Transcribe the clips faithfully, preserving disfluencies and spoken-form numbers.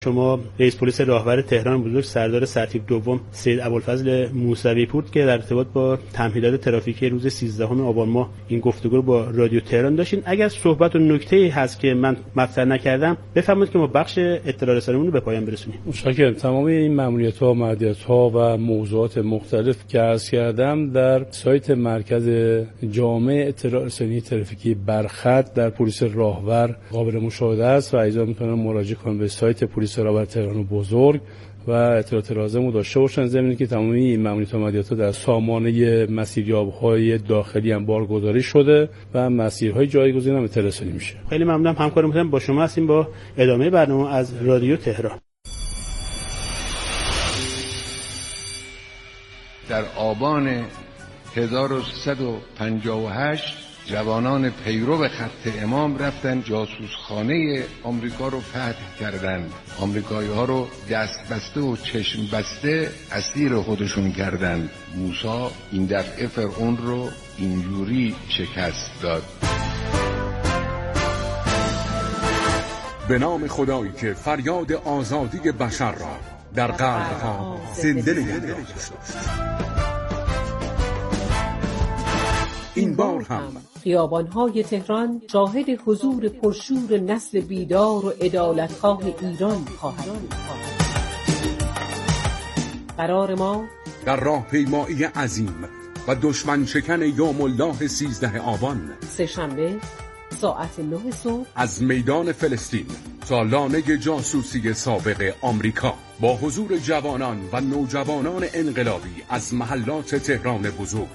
شما رئیس پلیس راهور تهران بزرگ سردار سرتیپ دوم سید ابوالفضل موسوی پور که در ارتباط با تمهیدات ترافیکی روز سیزدهم آبان ماه این گفتگو رو با رادیو تهران داشتین. اگر صحبت و نکته‌ای هست که من مطرح نکردم بفرمایید که ما بخش اطلاع رسانیمون رو به پایان برسونیم. متشکرم. تمام این ماموریت‌ها، مأموریت‌ها و موضوعات مختلف که عرض کردم در سایت مرکز جامع اطلاع رسانی ترافیکی برخط در پلیس راهور قابل مشاهده است و اجازه می‌کنم مراجعه کنم به سایت پلیس راهور تهران بزرگ و اطلاعات لازم رو داشته باشن. ضمن که تمامی این ماموریت‌ها و مأموریت‌ها در سامانه مسیریاب‌های داخلی هم بارگذاری شده و مسیرهای جایگزین هم اطلاع رسانی میشه. خیلی ممنونم. همکار محترم با شما هستیم با ادامه برنامه از رادیو تهران. در آبان هزار و سیصد و پنجاه و هشت جوانان پیرو خط امام رفتن جاسوسخانه آمریکا رو فتح کردند. آمریکایی ها رو دست بسته و چشم بسته اسیر خودشون کردند. موسی این دفعه فرعون رو اینجوری شکست داد. به نام خدایی که فریاد آزادی بشر را در قلب‌ها زنده نگه داشت. این بار هم خیابان‌های تهران شاهد حضور پرشور نسل بیدار و عدالتخواه ایران خواهد بود. قرار ما در راهپیمایی عظیم و دشمن شکن یوم الله سیزده آبان سه‌شنبه ساعت نه صبح از میدان فلسطین تا لانه جاسوسی سابق آمریکا با حضور جوانان و نوجوانان انقلابی از محلات تهران بزرگ.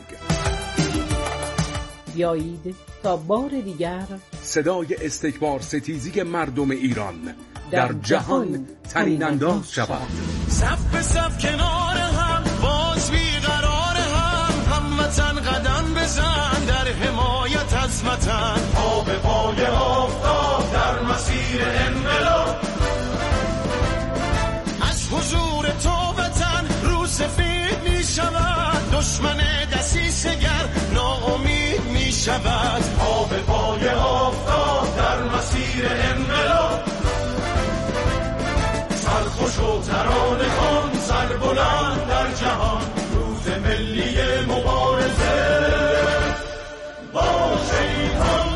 بیایید تا بار دیگر صدای استکبار ستیزی مردم ایران در, در جهان طنین انداز شود. صف به صف کنار هم باز بیقرار هم هموطن قدم بزن در حمایت از وطن. پا به پای آفتاب در مسیر انقلاب از حضور تو وطن رو سفید می شود. دشمن دسیسه‌گر ناامید می شود. پا به پای آفتاب در مسیر انقلاب سرخوش و ترانه کن سر بلند در جهان. روز ملی مبارزه با شیطان.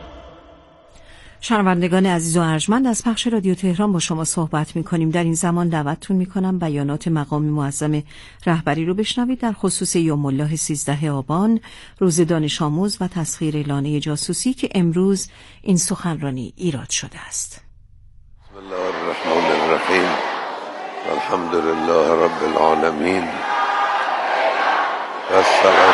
شنوندگان عزیز و ارجمند، از پخش رادیو تهران با شما صحبت می‌کنیم. در این زمان دعوتتون می‌کنم بیانات مقام معظم رهبری رو بشنوید در خصوص یوم الله سیزده آبان، روز دانش آموز و تسخیر لانه جاسوسی که امروز این سخنرانی ایراد شده است. بسم الله الرحمن الرحیم. الحمد لله رب العالمین. والصلاة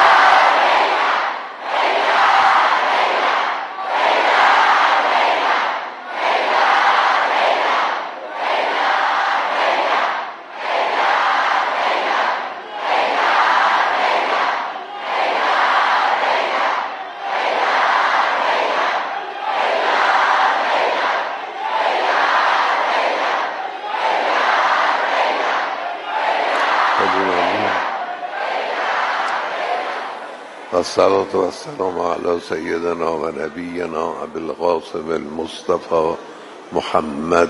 الصلاة والسلام على سيدنا و نبينا ابي القاسم المصطفى محمد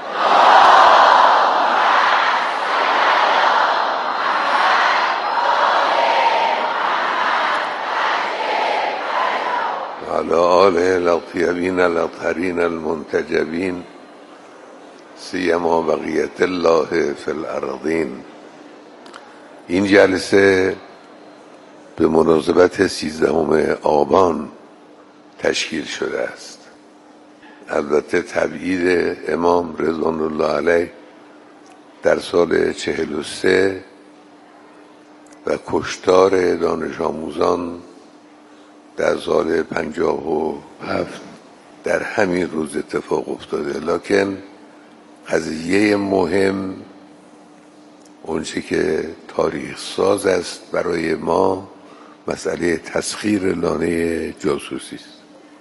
وعلى آله الأطيبين الأطهرين المنتجبين سيما بقية الله في الأرضين. این جلسه به مناسبت سیزدهم آبان تشکیل شده است. البته تبعید امام رضوان الله علیه در سال چهل و سه و کشتار دانش آموزان در سال پنجاه و هفت در همین روز اتفاق افتاده. لکن قضیه مهم اونچه که تاریخ ساز است برای ما مسئله تسخیر لانه جاسوسی است.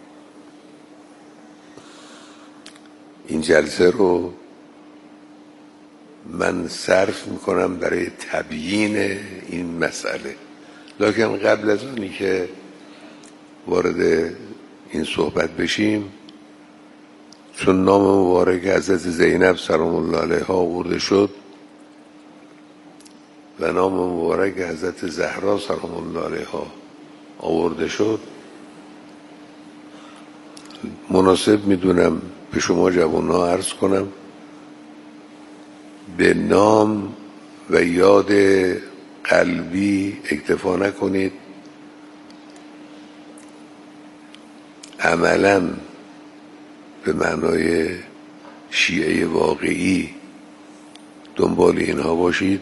این جلسه رو من صرف میکنم برای تبیین این مسئله. لکن قبل از آنی که وارد این صحبت بشیم چون نام مبارک حضرت زینب سلام الله علیها آورده شد و نام مبارک حضرت زهرا سلام الله علیها آورده شد، مناسب میدونم به شما جوان‌ها عرض کنم به نام و یاد قلبی اکتفا نکنید، عملاً به معنای شیعه واقعی دنبال اینها باشید.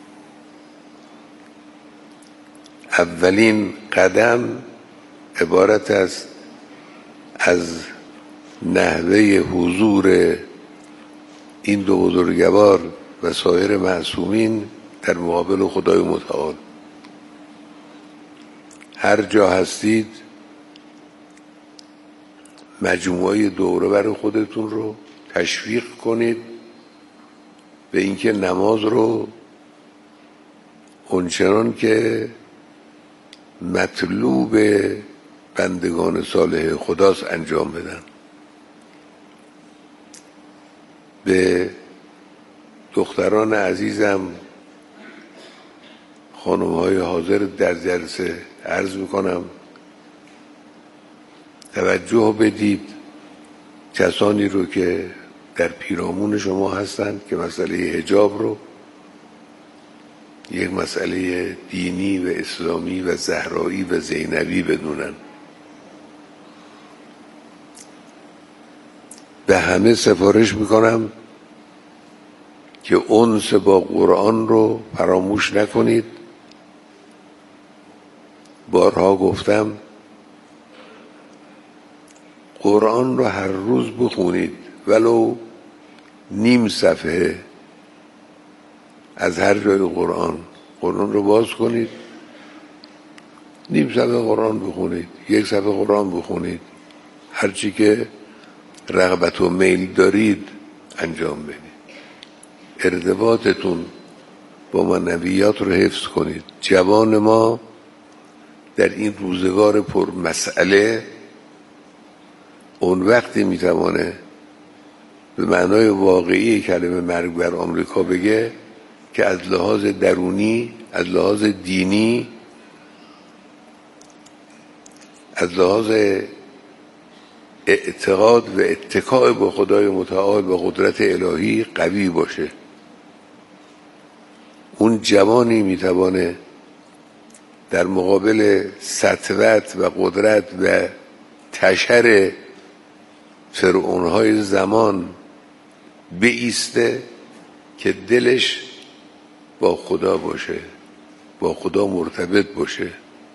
اولین قدم عبارت است از نحوه حضور این دو بزرگوار و سایر معصومین در مقابل خدای متعال. هر جا هستید مجموعه دوره بر خودتون رو تشویق کنید به اینکه نماز رو اونچنان که مطلوب بندگان صالح خداست انجام بدن. به دختران عزیزم، خانم‌های حاضر در جلسه عرض میکنم توجه بدید کسانی رو که در پیرامون شما هستند که مسئله حجاب رو یک مسئله دینی و اسلامی و زهرایی و زینبی بدونن. به همه سفارش میکنم که انس با قرآن رو فراموش نکنید. بارها گفتم قرآن رو هر روز بخونید، ولو نیم صفحه از هر جای قرآن قرآن رو باز کنید، نیم صفحه قرآن بخونید، یک صفحه قرآن بخونید، هرچی که رغبت و میل دارید انجام بدید. ارتباطتون با معنویات رو حفظ کنید. جوان ما در این روزگار پر مسئله اون وقتی میتوانه به معنای واقعی کلمه مرگ بر آمریکا بگه که از لحاظ درونی، از لحاظ دینی، از لحاظ اعتقاد و اتکاء به خدای متعال و قدرت الهی قوی باشه. اون جوانی میتوانه در مقابل سطوت و قدرت و تشر فرعونهای زمان بایسته که دلش با خدا باشه، با خدا مرتبط باشه.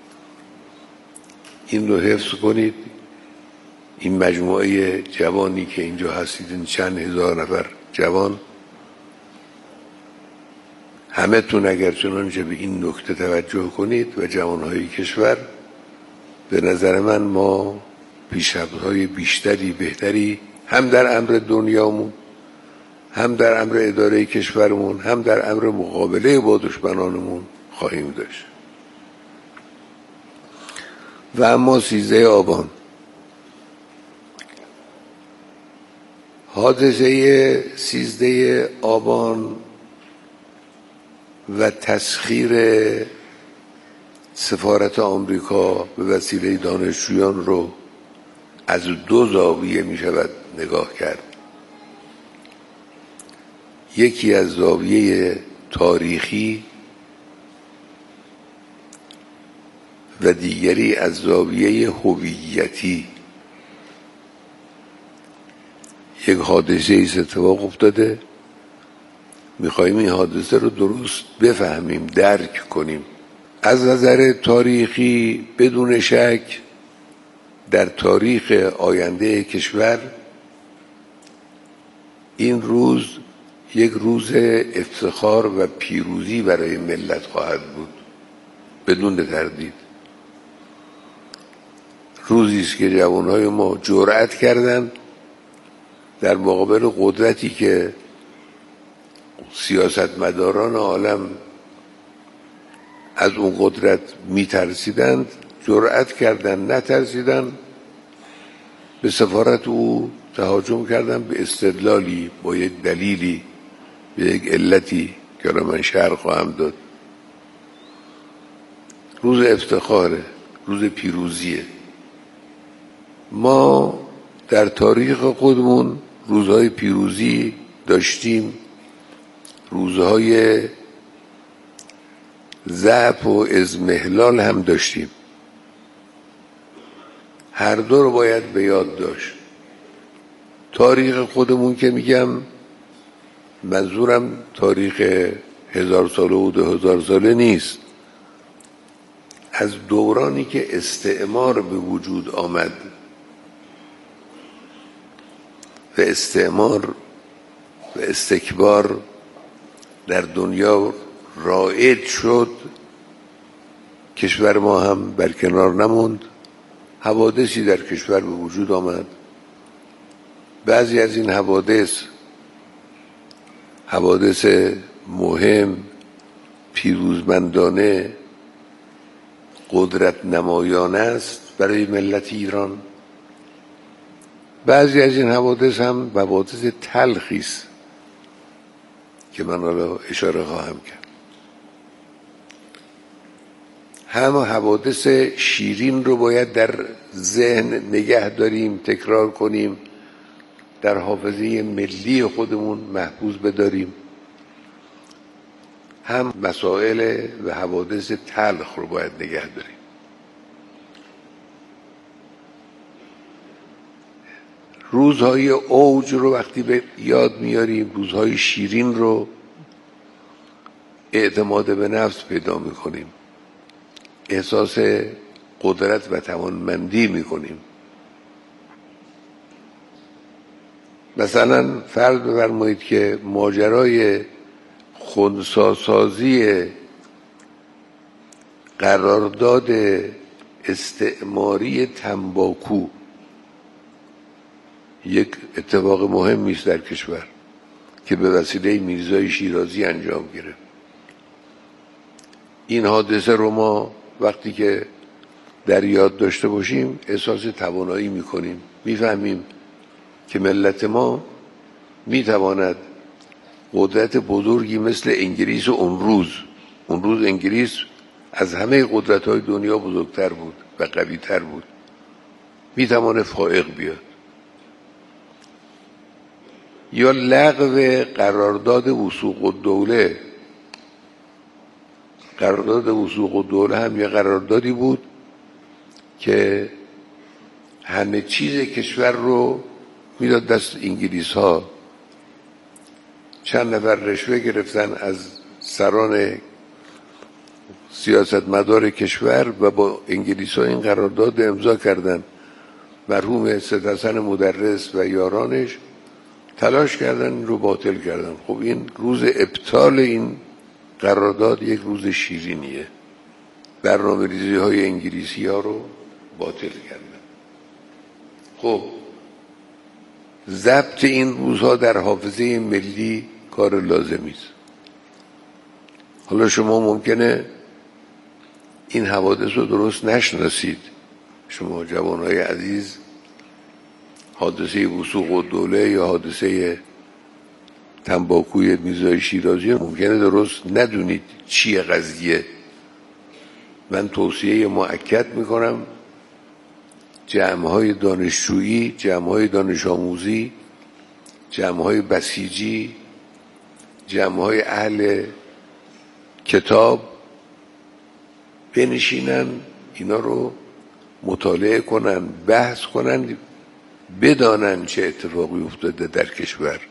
این رو حفظ کنید. این مجموعه جوانی که اینجا هستید، این چند هزار نفر جوان، همه تون اگر چنانچه به این نکته توجه کنید و جوانهای کشور، به نظر من ما پیشرفت‌های بیشتری بهتری هم در امر دنیامون، هم در امر اداره کشورمون، هم در امر مقابله با دشمنانمون خواهیم داشت. و اما سیزده آبان، حادثه سیزده آبان و تسخیر سفارت آمریکا به وسیله دانشجویان رو از دو زاویه می شود نگاه کرد. یکی از زاویه تاریخی و دیگری از زاویه هویتی. یک حادثه ایست اتفاق افتاده، میخواییم این حادثه رو درست بفهمیم، درک کنیم. از نظر تاریخی بدون شک در تاریخ آینده کشور این روز یک روز افتخار و پیروزی برای ملت خواهد بود، بدون تردید. روزی است که جوانهای ما جرأت کردند در مقابل قدرتی که سیاستمداران عالم از اون قدرت میترسیدند، جرأت کردند، نترسیدند به سفارت او تهاجم کردم به استدلالی، با یک دلیلی، به یک علتی که را من شرح خواهم داد. روز افتخاره، روز پیروزیه. ما در تاریخ خودمون روزهای پیروزی داشتیم، روزهای ضعف و اضمحلال هم داشتیم. هر دو رو باید به یاد داشت. تاریخ خودمون که میگم منظورم تاریخ هزار ساله و دو هزار ساله نیست، از دورانی که استعمار به وجود آمد و استعمار و استکبار در دنیا رایج شد، کشور ما هم برکنار نموند، حوادثی در کشور به وجود آمد. بعضی از این حوادث حوادث مهم، پیروزمندانه، قدرت نمایانه است برای ملت ایران. بعضی از این حوادث هم حوادث تلخی است که من حالا اشاره خواهم کرد. هم حوادث شیرین رو باید در ذهن نگه داریم، تکرار کنیم، در حافظه ملی خودمون محفوظ بداریم، هم مسائل و حوادث تلخ رو باید نگه داریم. روزهای اوج رو وقتی به یاد میاریم، روزهای شیرین رو، اعتماد به نفس پیدا میکنیم، احساس قدرت و توانمندی میکنیم. مثلا فرض بفرمایید که ماجرای خنثی‌سازی قرارداد استعماری تنباکو یک اتفاق مهمی است در کشور که به وسیله میرزای شیرازی انجام گرفت. این حادثه رو ما وقتی که در یاد داشته باشیم احساس توانایی میکنیم، میفهمیم که ملت ما میتواند قدرت بزرگی مثل انگلیس و اون روز اون روز انگلیس از همه قدرت‌های دنیا بزرگتر بود و قوی‌تر بود، میتواند فائق بیاد. یا لغو قرارداد وثوق الدوله. قرارداد وثوق الدوله هم یه قراردادی بود که همه چیز کشور رو میداد دست انگلیس ها. چند نفر رشوه گرفتن از سران سیاستمدار کشور و با انگلیس ها این قرارداد امضا کردن. مرحوم سید حسن مدرس و یارانش تلاش کردن این رو باطل کردن. خب این روز ابطال این قرارداد یک روز شیرینیه. برنامه ریزی های انگلیسی ها رو باطل کردن. خب ضبط این روزها در حافظه ملی کار لازمی است. حالا شما ممکنه این حوادث رو درست نشناسید. شما جوانای عزیز حادثه وثوق الدوله یا حادثه تنباکوی میرزای شیرازی ممکنه درست ندونید چیه قضیه. من توصیه مؤکد میکنم جمع‌های دانشجویی، جمع‌های دانش آموزی، جمع‌های بسیجی، جمع‌های اهل کتاب بنشینن اینا رو مطالعه کنن، بحث کنن، بدانن چه اتفاقی افتاده در کشور.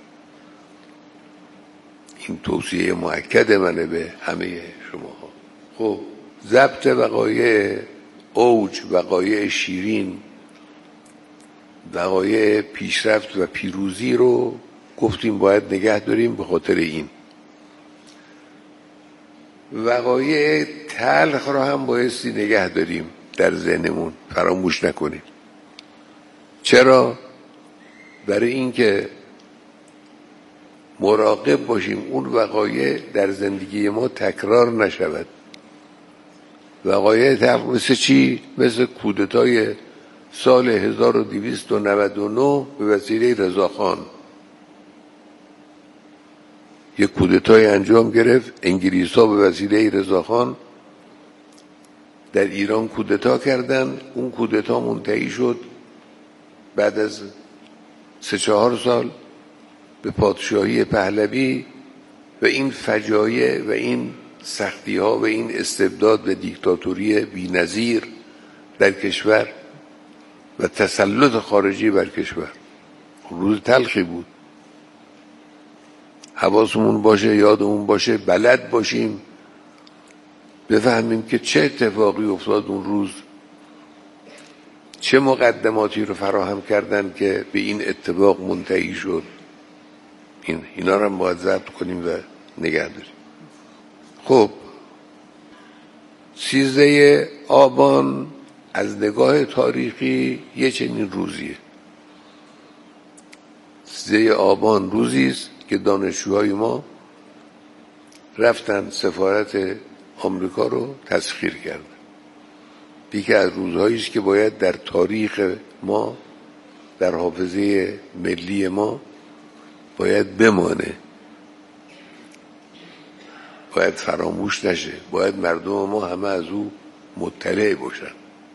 این توصیه مؤکد منه به همه شما. خب ضبط وقایع اوج، وقایع شیرین، وقایع پیشرفت و پیروزی رو گفتیم باید نگه داریم. به خاطر این وقایع تلخ رو هم بایستی نگه داریم در ذهنمون، فراموش نکنیم. چرا؟ برای اینکه مراقب باشیم اون وقایع در زندگی ما تکرار نشود. وقایع تلخ مثل چی؟ مثل کودتای سال هزار و دویست و نود و نه به وسیله رضاخان یک کودتای انجام گرفت. انگلیس‌ها به وسیله رضاخان در ایران کودتا کردن. اون کودتا منتهی شد بعد از سه چهار سال به پادشاهی پهلوی و این فجایع و این سختی ها و این استبداد و دیکتاتوری بی‌نظیر در کشور و تسلط خارجی بر کشور. روز تلخی بود. حواسمون باشه، یادمون باشه، بلد باشیم، بفهمیم که چه اتفاقی افتاد اون روز، چه مقدماتی رو فراهم کردن که به این اتفاق منتهی شد. این اینا رو هم باید ضبط کنیم و نگه داریم. خب سیزده آبان از نگاه تاریخی یه چنین روزیه. سیزده آبان روزی است که دانشجوهای ما رفتن سفارت آمریکا رو تسخیر کردن. یکی از روزهایی است که باید در تاریخ ما، در حافظه ملی ما باید بمانه، باید فراموش نشه، باید مردم ما همه از او مطلع باشن.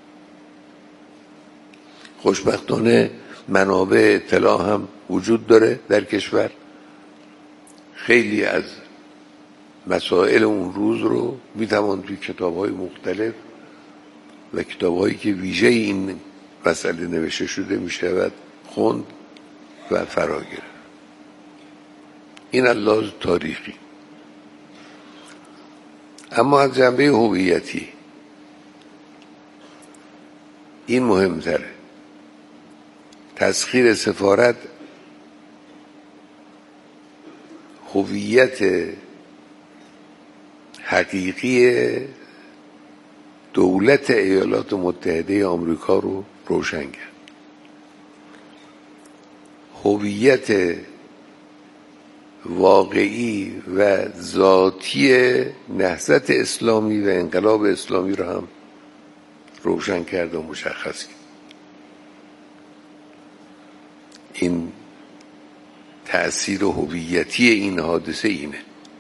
خوشبختانه منابع اطلاع هم وجود داره در کشور. خیلی از مسائل اون روز رو میتوان توی کتاب‌های مختلف و کتاب‌هایی که ویژه این مسئله نوشته شده میشود خوند و فرا گرفت. این از لحاظ تاریخی. اما از جنبه هویتی این مهمتره. تسخیر سفارت هویت حقیقی دولت ایالات متحده آمریکا رو روشن کرد. هویت واقعی و ذاتی نهضت اسلامی و انقلاب اسلامی رو هم روشن کرد و مشخص کرد. این تأثیر هویتی این حادثه اینه.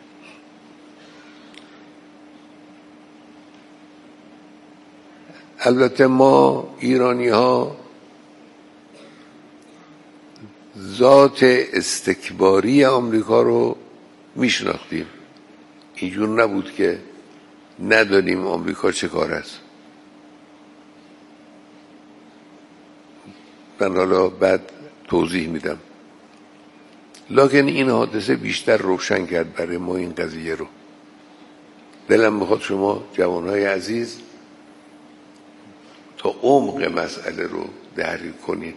البته ما ایرانی ها ذات استکباری آمریکا رو میشناختیم. اینجور نبود که ندانیم آمریکا چه کار است. من حالا بعد توضیح میدم. لکن این حادثه بیشتر روشن کرد برای ما این قضیه رو. دلم میخواد شما جوانهای عزیز تا عمق مسئله رو درک کنید،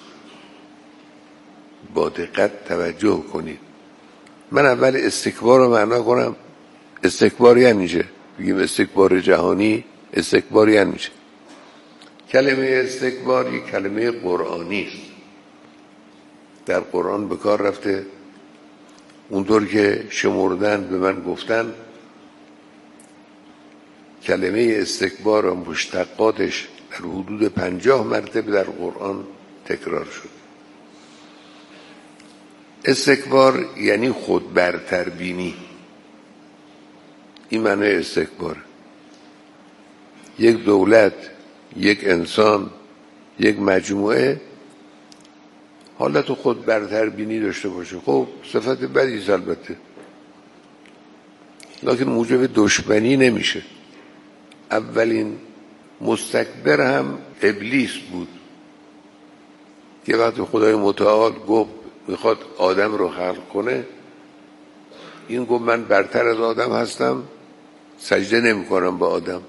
با دقت توجه کنید. من اول استکبار رو معنا کنم. استکبار یعنی چه؟ بگیم استکبار جهانی، استکبار یعنی چه؟ کلمه استکبار یک کلمه قرآنی است. در قرآن به کار رفته. اونطور که شمردن به من گفتن کلمه استکبار و مشتقاتش در حدود پنجاه مرتبه در قرآن تکرار شد. استکبار یعنی خود برتر بینی. این معنی استکبار. یک دولت، یک انسان، یک مجموعه حالت خود برتر بینی داشته باشه. خب صفت بدی است البته، لکن موجب دشمنی نمیشه. اولین مستکبر هم ابلیس بود که وقتی خدای متعال گفت میخواد آدم رو خلق کنه، این گفت من برتر از آدم هستم، سجده نمی کنم به آدم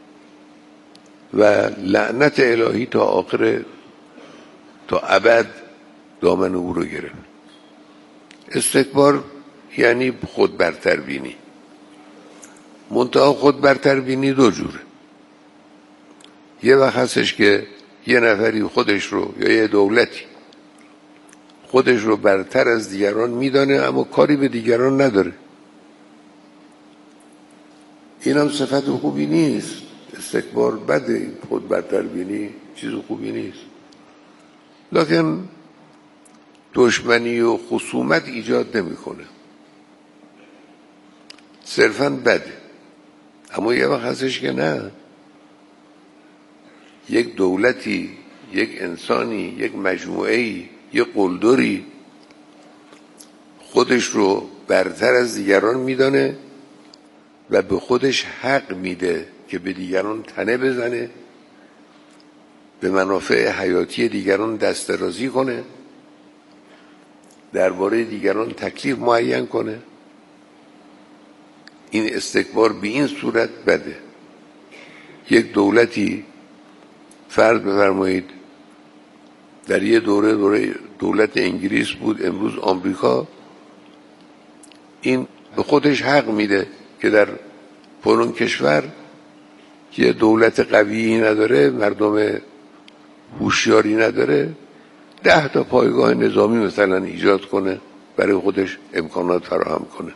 و لعنت الهی تا آخر تا ابد دامن او رو گرفت. استکبار یعنی خود برتر بینی. منتها خود برتر بینی دو جوره. یه وقت هستش که یه نفری خودش رو یا یه دولتی خودش رو برتر از دیگران میدانه اما کاری به دیگران نداره. این هم صفت خوبی نیست. استکبار بده، خود برتر بینی چیز خوبی نیست، لکن دشمنی و خصومت ایجاد نمیکنه، صرفاً بده. اما یه وقت هستش که نه، یک دولتی، یک انسانی، یک مجموعه‌ای، یک قلدری خودش رو برتر از دیگران میدانه و به خودش حق میده که به دیگران تنه بزنه، به منافع حیاتی دیگران دست درازی کنه، درباره دیگران تکلیف معین کنه. این استکبار به این صورت بده. یک دولتی، فرض بفرمایید در یه دوره دوره دولت انگلیس بود، امروز آمریکا، این به خودش حق میده که در فلان کشور که دولت قوی نداره، مردم هوشیاری نداره، ده تا پایگاه نظامی مثلا ایجاد کنه، برای خودش امکانات فراهم کنه،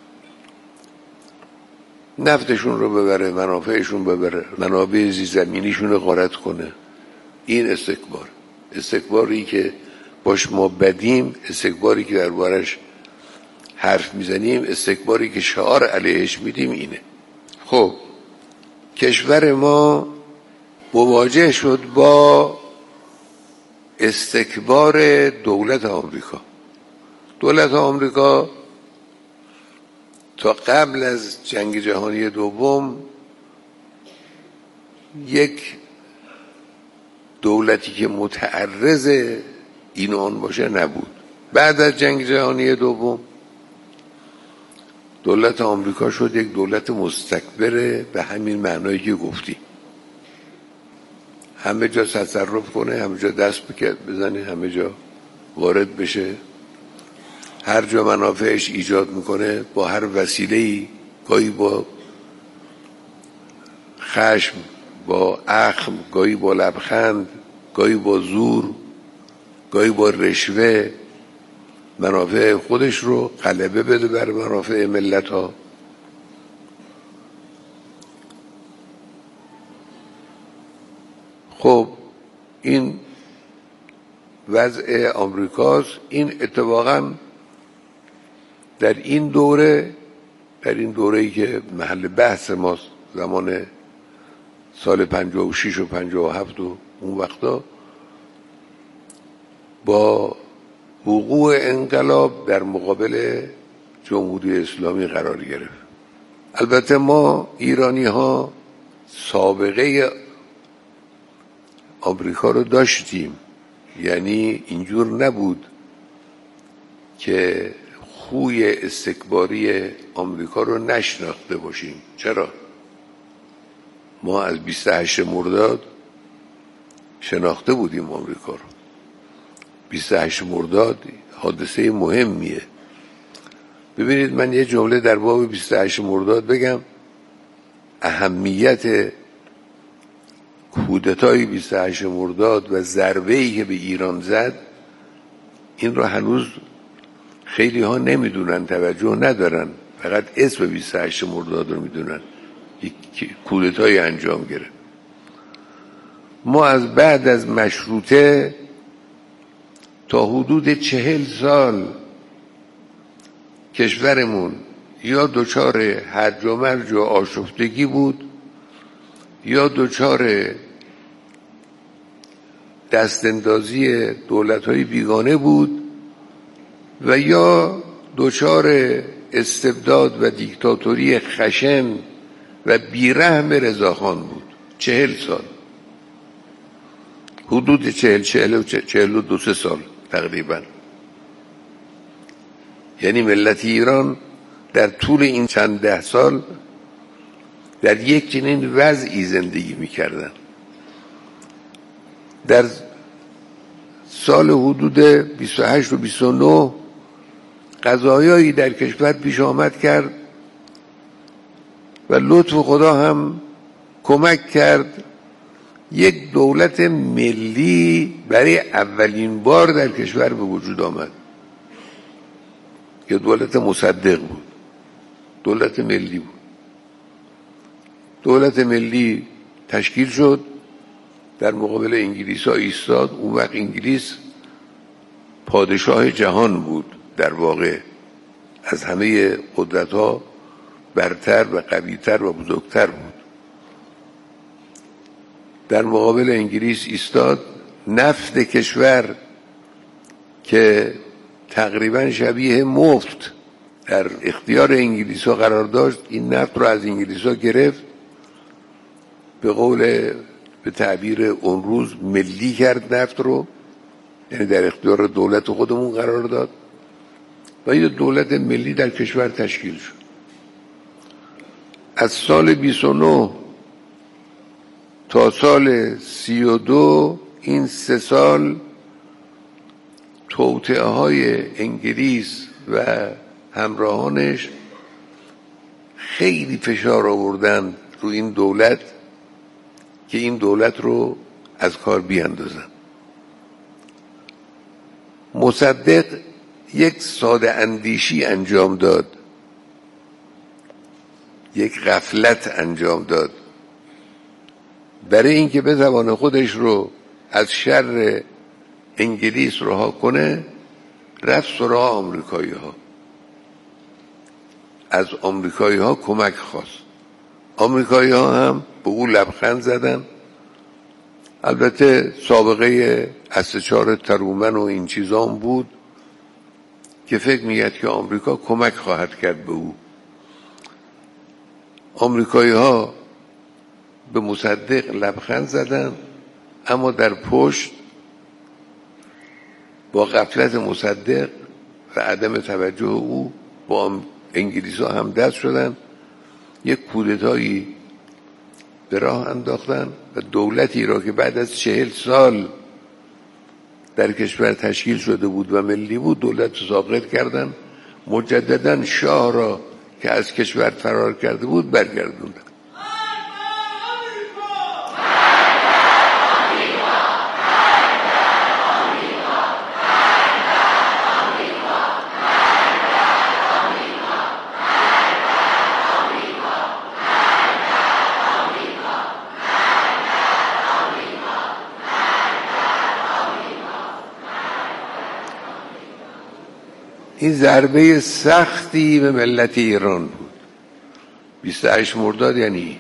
نفتشون رو ببره، منافعشون ببره، منابع زیرزمینیشون رو غارت کنه. این استکبار، استکباری که باش ما بدیم، استکباری که دربارش حرف میزنیم، استکباری که شعار علیهش میدیم اینه. خب کشور ما مواجه شد با استکبار دولت آمریکا. دولت آمریکا تا قبل از جنگ جهانی دوم یک دولتی که متعرض این آن باشه نبود. بعد از جنگ جهانی دوم دولت آمریکا شد یک دولت مستکبره، به همین معنایی که گفتی، همه جا تصرف کنه، همه جا دست بزنه، همه جا وارد بشه، هر جا منافعش ایجاد میکنه با هر وسیله‌ای، گاهی با خشم، با اخم، گاهی با لبخند، گاهی با زور، گاهی با رشوه، منافع خودش رو غلبه بده بر منافع ملت ها. خب این وضع آمریکاست. این اتفاقا در این دوره، در این دوره‌ای که محل بحث ماست، زمان سال پنجاه و شش و پنجاه و هفت و اون وقتا، با وقوع انقلاب در مقابل جمهوری اسلامی قرار گرفت. البته ما ایرانی ها سابقه آمریکا رو داشتیم، یعنی اینجور نبود که خوی استکباری آمریکا رو نشناخته باشیم. چرا؟ ما از بیست و هشت مرداد شناخته بودیم آمریکا رو. بیست و هشت مرداد حادثه مهمیه. ببینید من یه جمله در باب بیست و هشت مرداد بگم. اهمیت کودتای بیست و هشت مرداد و ضربه‌ای که به ایران زد، این رو هنوز خیلی ها نمیدونن، توجه ندارن، فقط اسم بیست و هشت مرداد رو میدونن. یک کودتای انجام گرفت. ما از بعد از مشروطه تا حدود چهل سال کشورمون یا دچار هرج و مرج و آشفتگی بود، یا دچار دستاندازی دولت‌های بیگانه بود، و یا دچار استبداد و دیکتاتوری خشن و بیرحم رضاخان بود. چهل سال، حدود چهل چهل چهل و دو سه سال تقریبا. یعنی ملت ایران در طول این چند ده سال در یک چنین وضعی زندگی میکردن. در سال حدود بیست و هشت و بیست و نه قضایایی در کشور پیش آمد کرد و لطف خدا هم کمک کرد یک دولت ملی برای اولین بار در کشور به وجود آمد که دولت مصدق بود، دولت ملی بود. دولت ملی تشکیل شد، در مقابل انگلیس ها ایستاد. اون وقت انگلیس پادشاه جهان بود، در واقع از همه قدرت ها برتر و قویتر و بزرگتر بود. در مقابل انگلیس ایستاد. نفت کشور که تقریبا شبیه مفت در اختیار انگلیس ها قرار داشت، این نفت رو از انگلیس ها گرفت، به قول به تعبیر اون روز ملی کرد نفت رو، یعنی در اختیار دولت خودمون قرار داد و یه دولت ملی در کشور تشکیل شد. از سال بیست و نه تا سال سی و دو، این سه سال توطئه های انگلیس و همراهانش خیلی فشار آوردن رو این دولت که این دولت رو از کار بیاندازن. مصدق یک ساده اندیشی انجام داد، یک غفلت انجام داد برای اینکه بتوانه خودش رو از شر انگلیس رها کنه. رفت سراغ آمریکایی ها، از آمریکایی ها کمک خواست. آمریکایی ها هم به او لبخند زدن. البته سابقه استشار ترومن و این چیزا هم بود که فکر می‌کرد که آمریکا کمک خواهد کرد به او. آمریکایی ها به مصدق لبخند زدن، اما در پشت با غفلت مصدق و عدم توجه او با انگلیس ها هم دست شدن، یک کودتایی به راه انداختن و دولتی را که بعد از چهل سال در کشور تشکیل شده بود و ملی بود، دولت ساقط کردن. مجددا شاه را که از کشور فرار کرده بود برگردوندن. این ضربه سختی به ملت ایران بود. بیست و هشت مرداد یعنی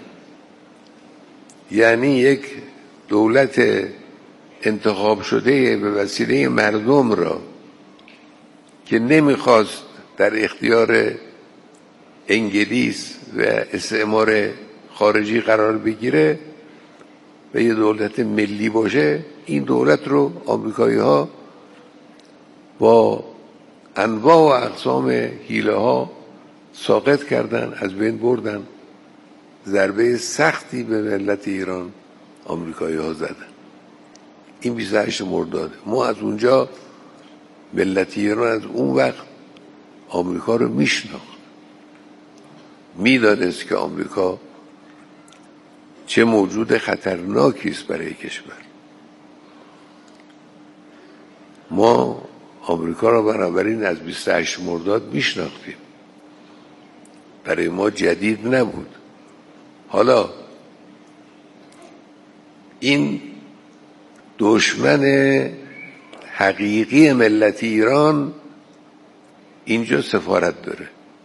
یعنی یک دولت انتخاب شده به وسیله مردم را که نمیخواست در اختیار انگلیس و استعمار خارجی قرار بگیره و یه دولت ملی باشه، این دولت رو آمریکایی ها با انواع و اقسام حیله ها ساقط کردن، از بین بردن. ضربه سختی به ملت ایران آمریکایی ها زدن. این بیست و هشت مرداد. ما از اونجا ملت ایران از اون وقت آمریکا رو میشناخت، میدانست که آمریکا چه موجود خطرناکی است برای کشور. ما آمریکا را بنابراین از بیست و هشت مرداد میشناختیم، برای ما جدید نبود. حالا این دشمن حقیقی ملت ایران اینجا سفارت داره.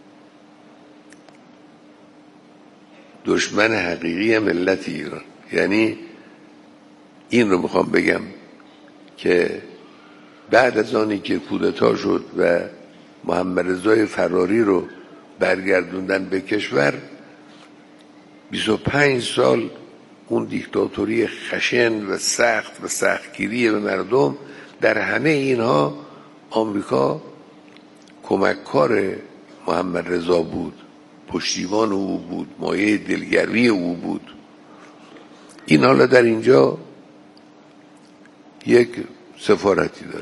دشمن حقیقی ملت ایران، یعنی این رو میخوام بگم که بعد از آنی که کودتا شد و محمد رضای فراری رو برگردوندن به کشور، بیست و پنج سال اون دیکتاتوری خشن و سخت و سختگیری به مردم، در همه اینها آمریکا کمککار محمد رضا بود، پشتیبان او بود، مایه دلگرمی او بود. این حالا در اینجا یک سفارتی داره.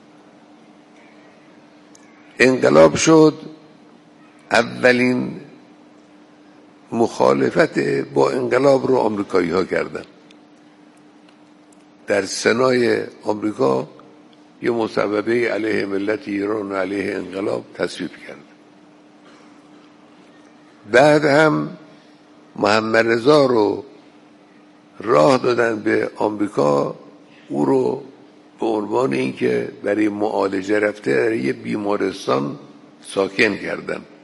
انقلاب شد، اولین مخالفت با انقلاب رو آمریکایی ها کردن. در سنای آمریکا یه مصوبه علیه ملت ایران و علیه انقلاب تصویب کرد. بعد هم محمد رضا رو راه دادن به آمریکا، او رو به عنوان اینکه برای معالجه رفته در یه بیمارستان ساکن کردن.